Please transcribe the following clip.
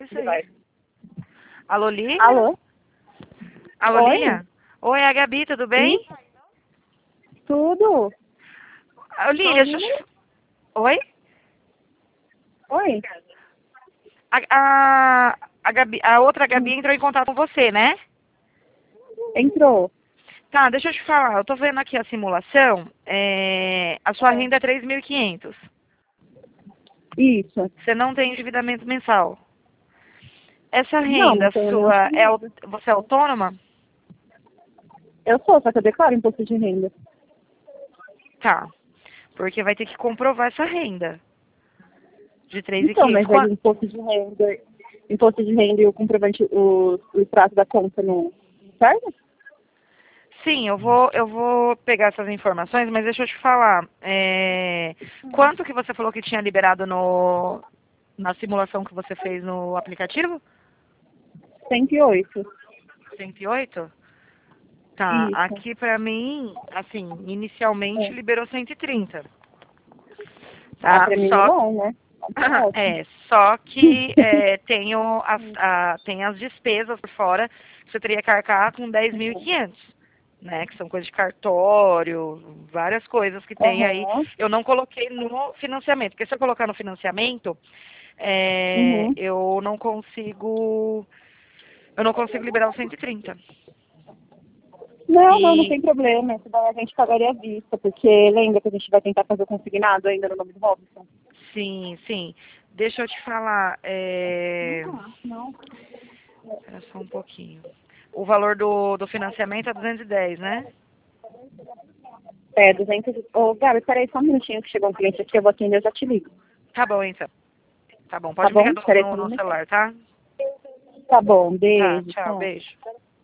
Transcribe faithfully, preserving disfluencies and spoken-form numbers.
Isso aí. Alô, Lília? Alô? Alô, Oi? Lília? Oi, é a Gabi, tudo bem? Sim. Tudo? Ô, Lília, Qual deixa eu número? te... Oi? Oi? A, a, a, Gabi, a outra Gabi Hum. entrou em contato com você, né? Entrou. Tá, deixa eu te falar. Eu tô vendo aqui a simulação. É, a sua renda é três mil e quinhentos. Isso. Você não tem endividamento mensal. Essa Não, não renda tenho nenhum sua, é, au- dinheiro. você é autônoma? Eu sou, só que eu declaro imposto de renda. Tá. Porque vai ter que comprovar essa renda de três mil e Então, quinhentos. mas aí o imposto de renda, imposto de renda e o comprovante, o, o extrato da conta não serve? Sim, eu vou, eu vou pegar essas informações, mas deixa eu te falar. É, quanto que você falou que tinha liberado no, na simulação que você fez no aplicativo? cento e oito. cento e oito? Tá, Isso. aqui pra mim, assim, inicialmente É. liberou cento e trinta. Ah, Tá? pra mim é Só, bom, né? Tá ótimo. é, só que é, tem, o- as, a- tem as despesas por fora que você teria que arcar com dez mil e quinhentos. Né, que são coisas de cartório, várias coisas que tem aí. Aham. Eu não coloquei no financiamento, porque se eu colocar no financiamento, é, Uhum. eu não consigo, eu não consigo liberar os cento e trinta. Não, não, não E tem problema. Isso daí a gente pagaria à vista, porque lembra que a gente vai tentar fazer o consignado ainda no nome do Robson? sim, sim. Deixa eu te falar, é, Não. espera só um pouquinho. O valor do, do financiamento é duzentos e dez, né? É, duzentos. Ô, Gabi, peraí só um minutinho que chegou um cliente aqui, eu vou atender, eu já te ligo. Tá bom, então. Tá bom, Tá pode me bom? ligar no, Peraí só no um no minutinho. celular, tá? Tá bom, Tá, beijo. tchau, Tchau. beijo.